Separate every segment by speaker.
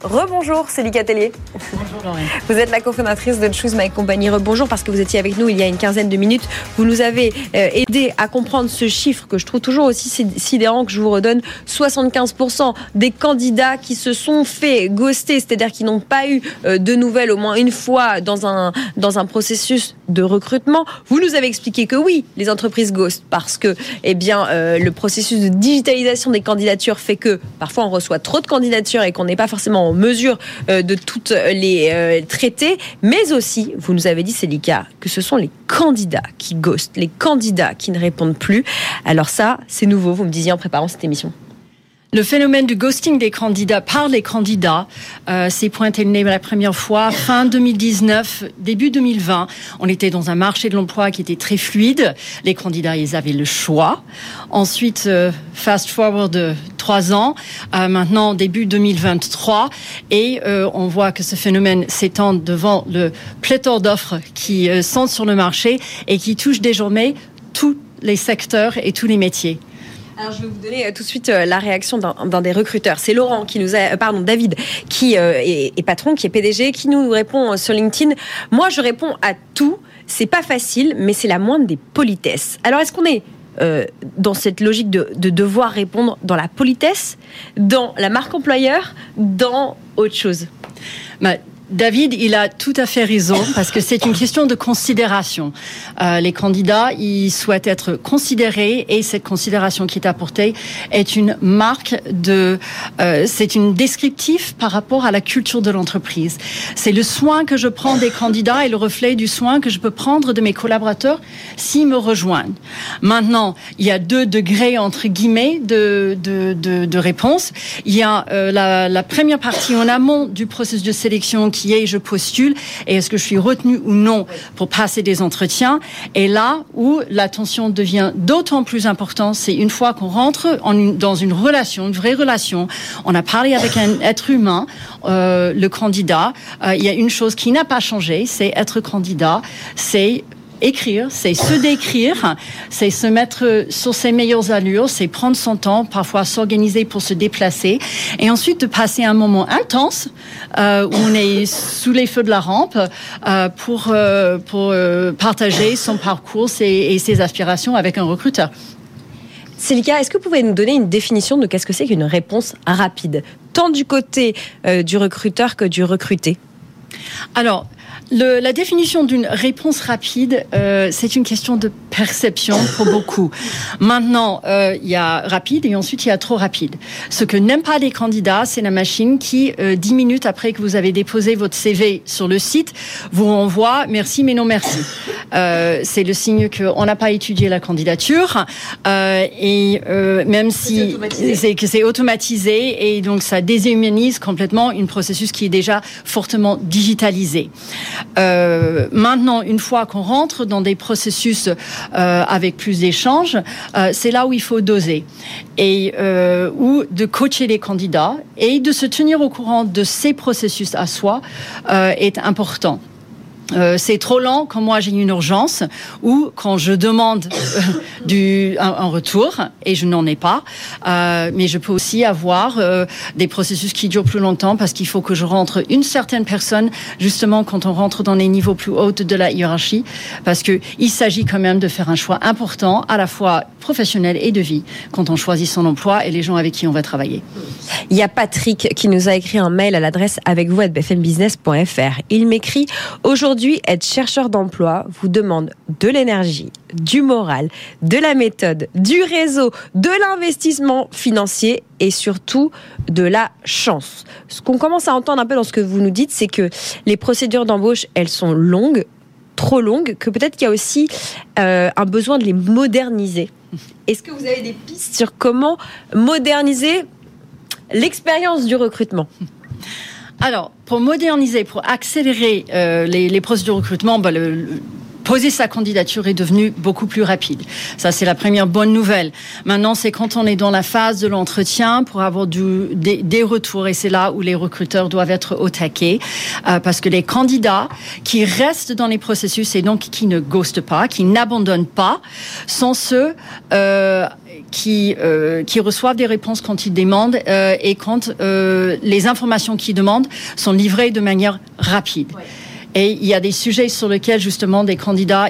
Speaker 1: Rebonjour, c'est Lika Tellier.
Speaker 2: Bonjour Lorraine.
Speaker 1: Vous êtes la cofondatrice de Choose My Company. Rebonjour parce que vous étiez avec nous il y a une quinzaine de minutes. Vous nous avez aidé à comprendre ce chiffre que je trouve toujours aussi sidérant, que je vous redonne. 75% des candidats qui se sont fait ghoster, c'est-à-dire qui n'ont pas eu de nouvelles au moins une fois dans un processus de recrutement. Vous nous avez expliqué que oui, les entreprises ghostent parce que le processus de digitalisation des candidatures fait que parfois on reçoit trop de candidatures et qu'on n'est pas forcément en mesure de toutes les traiter, mais aussi, vous nous avez dit, Célika, que ce sont les candidats qui ghostent, les candidats qui ne répondent plus. Alors ça, c'est nouveau, vous me disiez en préparant cette émission.
Speaker 2: Le phénomène du ghosting des candidats par les candidats s'est pointé le nez la première fois fin 2019, début 2020. On était dans un marché de l'emploi qui était très fluide. Les candidats, ils avaient le choix. Ensuite, fast forward 3 ans, maintenant début 2023, et on voit que ce phénomène s'étend devant le pléthore d'offres qui sont sur le marché et qui touchent désormais tous les secteurs et tous les métiers.
Speaker 1: Alors, je vais vous donner tout de suite la réaction d'un des recruteurs. C'est Laurent qui nous a, David, qui est patron, qui est PDG, qui nous répond sur LinkedIn. Moi, je réponds à tout. C'est pas facile, mais c'est la moindre des politesses. Alors, est-ce qu'on est dans cette logique de devoir répondre dans la politesse, dans la marque employeur, dans autre chose?
Speaker 2: David, il a tout à fait raison parce que c'est une question de considération. Les candidats, ils souhaitent être considérés et cette considération qui est apportée est une marque c'est une descriptif par rapport à la culture de l'entreprise. C'est le soin que je prends des candidats et le reflet du soin que je peux prendre de mes collaborateurs s'ils me rejoignent. Maintenant, il y a 2 degrés entre guillemets de réponse. Il y a la première partie en amont du processus de sélection qui est je postule et est-ce que je suis retenue ou non pour passer des entretiens. Et là où l'attention devient d'autant plus importante, c'est une fois qu'on rentre dans une relation, une vraie relation, on a parlé avec un être humain, le candidat, il y a une chose qui n'a pas changé, c'est être candidat, c'est écrire, c'est se décrire, c'est se mettre sur ses meilleures allures, c'est prendre son temps, parfois s'organiser pour se déplacer, et ensuite de passer un moment intense où on est sous les feux de la rampe pour partager son parcours et ses aspirations avec un recruteur.
Speaker 1: Célika, est-ce que vous pouvez nous donner une définition de qu'est-ce que c'est qu'une réponse rapide, tant du côté du recruteur que du recruté?
Speaker 2: Alors, la définition d'une réponse rapide, c'est une question de perception pour beaucoup. Maintenant, il y a rapide et ensuite il y a trop rapide. Ce que n'aiment pas les candidats, c'est la machine qui, 10 minutes après que vous avez déposé votre CV sur le site, vous renvoie merci mais non merci. C'est le signe qu'on n'a pas étudié la candidature même si c'est automatisé et donc ça déshumanise complètement un processus qui est déjà fortement digitalisé. Maintenant, une fois qu'on rentre dans des processus avec plus d'échanges, c'est là où il faut doser et ou de coacher les candidats et de se tenir au courant de ces processus à soi est important. C'est trop lent quand moi j'ai une urgence ou quand je demande un retour et je n'en ai pas. Mais je peux aussi avoir des processus qui durent plus longtemps parce qu'il faut que je rentre une certaine personne justement quand on rentre dans les niveaux plus hauts de la hiérarchie parce que il s'agit quand même de faire un choix important à la fois professionnel et de vie quand on choisit son emploi et les gens avec qui on va travailler.
Speaker 1: Il y a Patrick qui nous a écrit un mail à l'adresse avecvous@bfmbusiness.fr. Il m'écrit: aujourd'hui, être chercheur d'emploi vous demande de l'énergie, du moral, de la méthode, du réseau, de l'investissement financier et surtout de la chance. Ce qu'on commence à entendre un peu dans ce que vous nous dites, c'est que les procédures d'embauche, elles sont longues, trop longues, que peut-être qu'il y a aussi un besoin de les moderniser. Est-ce que vous avez des pistes sur comment moderniser l'expérience du recrutement?
Speaker 2: Alors, pour moderniser, pour accélérer les processus de recrutement, poser sa candidature est devenu beaucoup plus rapide. Ça, c'est la première bonne nouvelle. Maintenant, c'est quand on est dans la phase de l'entretien pour avoir des retours, et c'est là où les recruteurs doivent être au taquet, parce que les candidats qui restent dans les processus et donc qui ne ghostent pas, qui n'abandonnent pas, sont ceux qui reçoivent des réponses quand ils demandent et quand les informations qu'ils demandent sont livrées de manière rapide. Ouais. Et il y a des sujets sur lesquels, justement, les candidats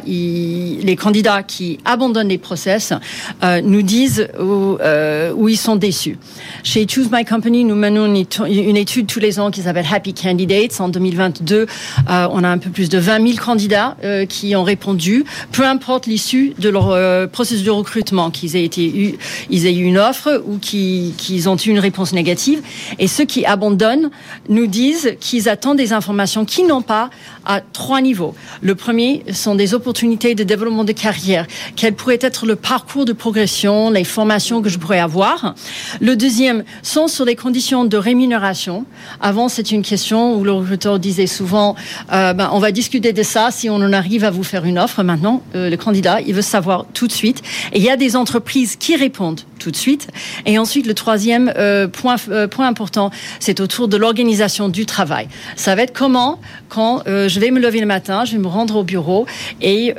Speaker 2: qui abandonnent les process nous disent où ils sont déçus. Chez Choose My Company, nous menons une étude tous les ans qui s'appelle Happy Candidates. En 2022, on a un peu plus de 20 000 candidats qui ont répondu, peu importe l'issue de leur processus de recrutement, qu'ils aient eu une offre ou qu'ils ont eu une réponse négative. Et ceux qui abandonnent nous disent qu'ils attendent des informations qu'ils n'ont pas à 3 niveaux. Le premier sont des opportunités de développement de carrière. Quel pourrait être le parcours de progression, les formations que je pourrais avoir. Le deuxième sont sur les conditions de rémunération. Avant, c'est une question où le recruteur disait souvent on va discuter de ça si on en arrive à vous faire une offre. Maintenant, le candidat, il veut savoir tout de suite. Et il y a des entreprises qui répondent tout de suite. Et ensuite, le troisième point important, c'est autour de l'organisation du travail. Ça va être comment, quand je vais me lever le matin, je vais me rendre au bureau et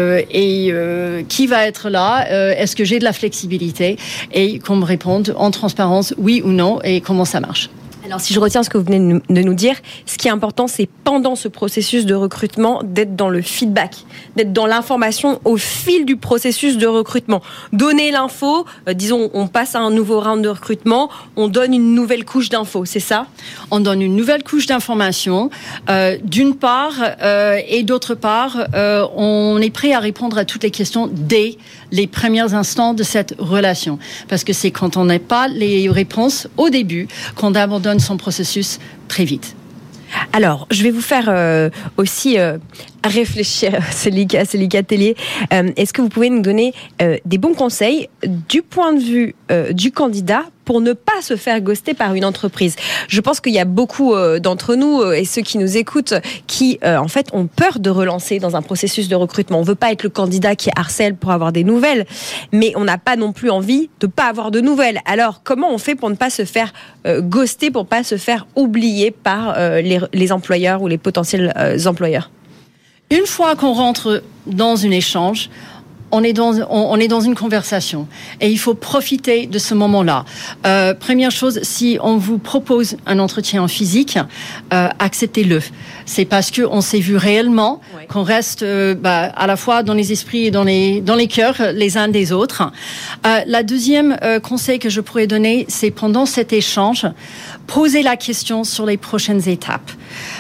Speaker 2: qui va être là, est-ce que j'ai de la flexibilité et qu'on me réponde en transparence oui ou non et comment ça marche.
Speaker 1: Alors, si je retiens ce que vous venez de nous dire, ce qui est important, c'est pendant ce processus de recrutement, d'être dans le feedback, d'être dans l'information au fil du processus de recrutement. Donner l'info, disons, on passe à un nouveau round de recrutement, on donne une nouvelle couche d'infos, c'est ça ?
Speaker 2: On donne une nouvelle couche d'informations, d'une part, et d'autre part, on est prêt à répondre à toutes les questions dès les premiers instants de cette relation. Parce que c'est quand on n'a pas les réponses au début qu'on abandonne son processus très vite.
Speaker 1: Alors, je vais vous faire aussi réfléchir, Célica Tellier. Est-ce que vous pouvez nous donner des bons conseils du point de vue du candidat pour ne pas se faire ghoster par une entreprise ? Je pense qu'il y a beaucoup d'entre nous et ceux qui nous écoutent qui, en fait, ont peur de relancer dans un processus de recrutement. On ne veut pas être le candidat qui harcèle pour avoir des nouvelles, mais on n'a pas non plus envie de ne pas avoir de nouvelles. Alors, comment on fait pour ne pas se faire ghoster, pour ne pas se faire oublier par les employeurs ou les potentiels employeurs ?
Speaker 2: Une fois qu'on rentre dans un échange, on est dans une conversation et il faut profiter de ce moment-là. Première chose, si on vous propose un entretien en physique, acceptez-le. C'est parce que on s'est vu réellement, qu'on reste à la fois dans les esprits et dans les cœurs les uns des autres. La deuxième conseil que je pourrais donner, c'est pendant cet échange, poser la question sur les prochaines étapes.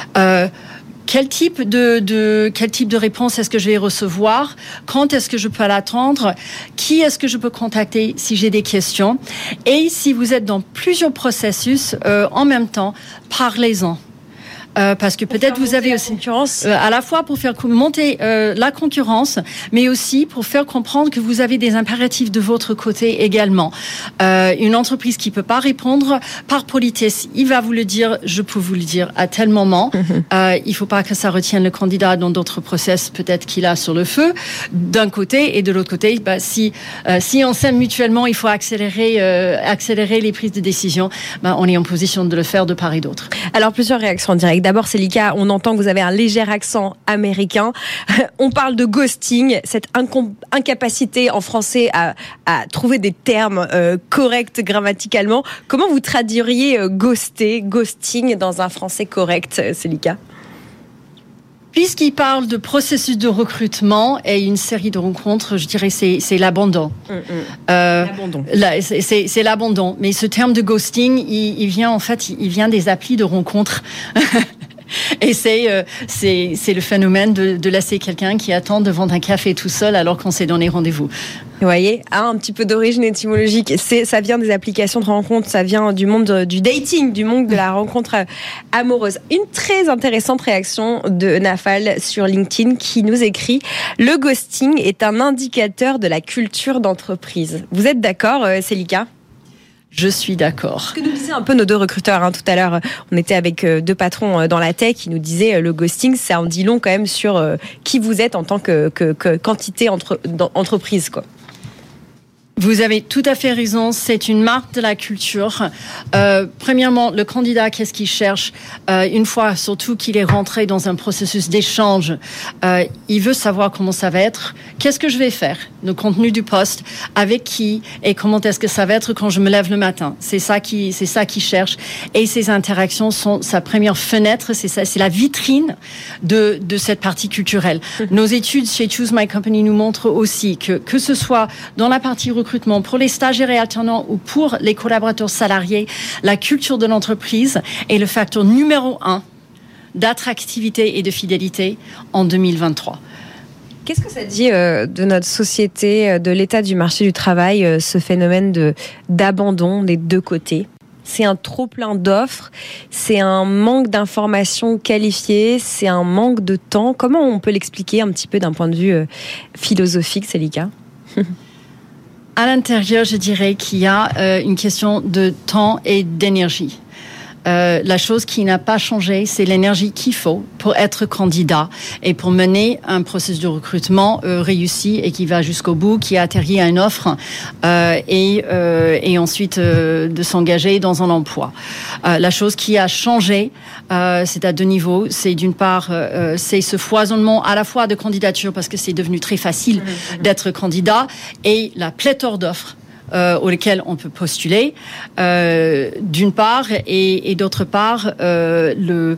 Speaker 2: Quel type de réponse est-ce que je vais recevoir? Quand est-ce que je peux l'attendre? Qui est-ce que je peux contacter si j'ai des questions? Et si vous êtes dans plusieurs processus en même temps, parlez-en. Parce que peut-être vous avez aussi à la fois pour faire monter la concurrence, mais aussi pour faire comprendre que vous avez des impératifs de votre côté également. Une entreprise qui peut pas répondre par politesse, il va vous le dire, je peux vous le dire à tel moment. Il faut pas que ça retienne le candidat dans d'autres process peut-être qu'il a sur le feu d'un côté, et de l'autre côté, si on s'aime mutuellement, il faut accélérer les prises de décision. On est en position de le faire de part et d'autre.
Speaker 1: Alors plusieurs réactions en direct. D'abord, Célica, on entend que vous avez un léger accent américain. On parle de ghosting, cette incapacité en français à trouver des termes corrects grammaticalement. Comment vous traduiriez ghosting dans un français correct, Célica ?
Speaker 2: Puisqu'il parle de processus de recrutement et une série de rencontres, je dirais c'est l'abandon.
Speaker 1: L'abandon.
Speaker 2: C'est l'abandon. Mais ce terme de ghosting, il vient des applis de rencontres. Et c'est le phénomène de laisser quelqu'un qui attend devant un café tout seul alors qu'on s'est donné rendez-vous.
Speaker 1: Vous voyez, un petit peu d'origine étymologique. Ça vient des applications de rencontres, ça vient du monde du dating, du monde de la rencontre amoureuse. Une très intéressante réaction de Nafal sur LinkedIn qui nous écrit « Le ghosting est un indicateur de la culture d'entreprise ». Vous êtes d'accord, Célica ?
Speaker 2: Je suis d'accord.
Speaker 1: Ce que nous disaient un peu nos deux recruteurs tout à l'heure, on était avec deux patrons dans la tech qui nous disaient le ghosting, ça en dit long quand même sur qui vous êtes en tant que quantité d'entreprise, quoi.
Speaker 2: Vous avez tout à fait raison, c'est une marque de la culture. Premièrement, le candidat, qu'est-ce qu'il cherche ? Une fois, surtout qu'il est rentré dans un processus d'échange, il veut savoir comment ça va être, qu'est-ce que je vais faire, le contenu du poste, avec qui et comment est-ce que ça va être quand je me lève le matin. C'est ça qu'il cherche. Et ces interactions sont sa première fenêtre, c'est la vitrine de cette partie culturelle. Nos études chez Choose My Company nous montrent aussi que ce soit dans la partie recrutement, pour les stagiaires et alternants ou pour les collaborateurs salariés, la culture de l'entreprise est le facteur numéro 1 d'attractivité et de fidélité en 2023.
Speaker 1: Qu'est-ce que ça dit de notre société, de l'état du marché du travail, ce phénomène d'abandon des deux côtés ? C'est un trop-plein d'offres, c'est un manque d'informations qualifiées, c'est un manque de temps. Comment on peut l'expliquer un petit peu d'un point de vue philosophique, Selika ?
Speaker 2: À l'intérieur, je dirais qu'il y a une question de temps et d'énergie. La chose qui n'a pas changé, c'est l'énergie qu'il faut pour être candidat et pour mener un processus de recrutement réussi et qui va jusqu'au bout, qui atterrit à une offre et ensuite de s'engager dans un emploi. La chose qui a changé, c'est à deux niveaux. C'est d'une part, c'est ce foisonnement à la fois de candidatures parce que c'est devenu très facile d'être candidat et la pléthore d'offres auxquels on peut postuler, d'une part, et d'autre part, le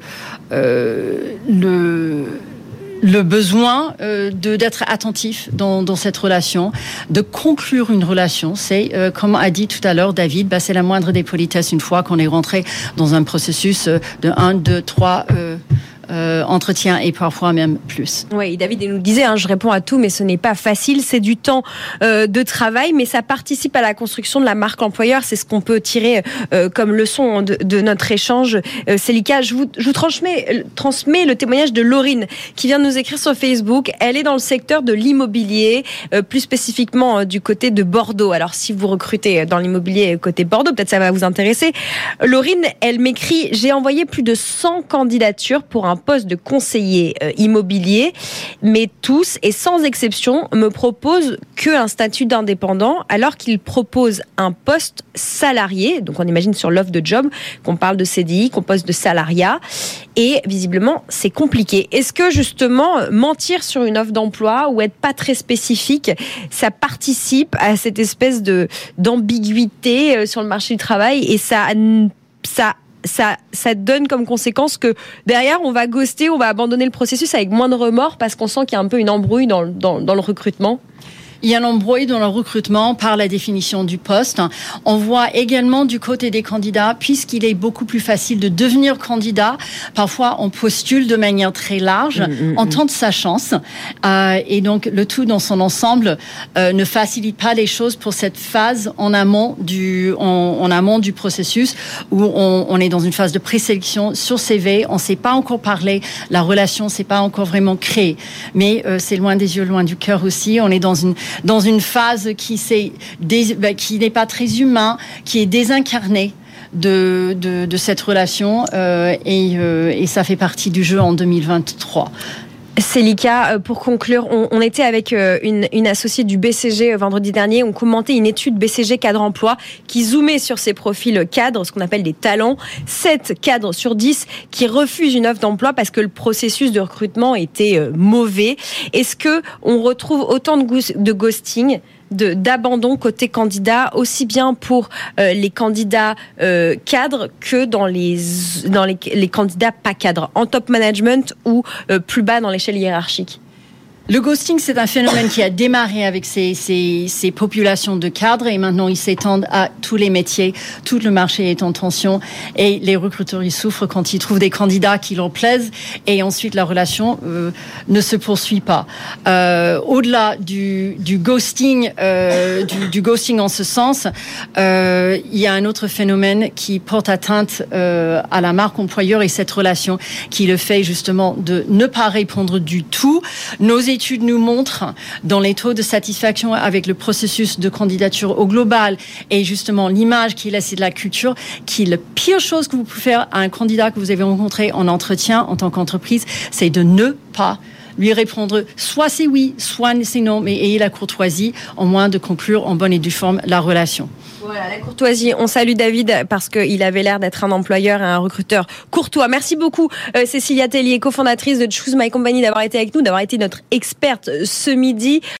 Speaker 2: besoin d'être attentif dans cette relation, de conclure une relation. C'est, comme a dit tout à l'heure David, c'est la moindre des politesses une fois qu'on est rentré dans un processus de 1, 2, 3... entretien et parfois même plus.
Speaker 1: Oui, David nous disait, je réponds à tout, mais ce n'est pas facile, c'est du temps de travail, mais ça participe à la construction de la marque employeur, c'est ce qu'on peut tirer comme leçon de notre échange. Selika, je vous transmets le témoignage de Laurine, qui vient de nous écrire sur Facebook. Elle est dans le secteur de l'immobilier, plus spécifiquement du côté de Bordeaux. Alors si vous recrutez dans l'immobilier côté Bordeaux, peut-être ça va vous intéresser. Laurine, elle m'écrit, j'ai envoyé plus de 100 candidatures pour un poste de conseiller immobilier, mais tous et sans exception me proposent qu'un statut d'indépendant alors qu'ils proposent un poste salarié. Donc on imagine sur l'offre de job qu'on parle de CDI, qu'on poste de salariat, et visiblement c'est compliqué. Est-ce que justement mentir sur une offre d'emploi ou être pas très spécifique, ça participe à cette espèce d'ambiguïté sur le marché du travail et ça donne comme conséquence que derrière on va ghoster, on va abandonner le processus avec moins de remords parce qu'on sent qu'il y a un peu une embrouille dans le recrutement?
Speaker 2: Il y a un embrouille dans le recrutement par la définition du poste. On voit également du côté des candidats, puisqu'il est beaucoup plus facile de devenir candidat, parfois on postule de manière très large, on tente sa chance, et donc le tout dans son ensemble ne facilite pas les choses pour cette phase en amont du processus où on est dans une phase de présélection sur CV, on ne s'est pas encore parlé, la relation ne s'est pas encore vraiment créée, mais c'est loin des yeux, loin du cœur aussi. On est dans une phase qui n'est pas très humain, qui est désincarnée de cette relation et ça fait partie du jeu en 2023.
Speaker 1: Selika, pour conclure, on était avec une associée du BCG vendredi dernier. On commentait une étude BCG cadre emploi qui zoomait sur ces profils cadres, ce qu'on appelle des talents. 7 cadres sur 10 qui refusent une offre d'emploi parce que le processus de recrutement était mauvais. Est-ce que on retrouve autant de ghosting, d'abandon côté candidat, aussi bien pour les candidats cadres que dans les candidats pas cadres, en top management ou plus bas dans l'échelle hiérarchique?
Speaker 2: Le ghosting, c'est un phénomène qui a démarré avec ces populations de cadres et maintenant il s'étend à tous les métiers. Tout le marché est en tension et les recruteurs ils souffrent quand ils trouvent des candidats qui leur plaisent et ensuite la relation ne se poursuit pas. Au-delà du ghosting, du ghosting en ce sens, il y a un autre phénomène qui porte atteinte à la marque employeur et cette relation qui le fait justement de ne pas répondre du tout. Nos études études nous montrent, dans les taux de satisfaction avec le processus de candidature au global et justement l'image qu'il laisse de la culture, qui est la pire chose que vous pouvez faire à un candidat que vous avez rencontré en entretien en tant qu'entreprise, c'est de ne pas lui répondre soit c'est oui, soit c'est non, mais ayez la courtoisie au moins de conclure en bonne et due forme la relation.
Speaker 1: Voilà, la courtoisie. On salue David parce qu'il avait l'air d'être un employeur et un recruteur courtois. Merci beaucoup Cécilia Tellier, cofondatrice de Choose My Company, d'avoir été avec nous, d'avoir été notre experte ce midi.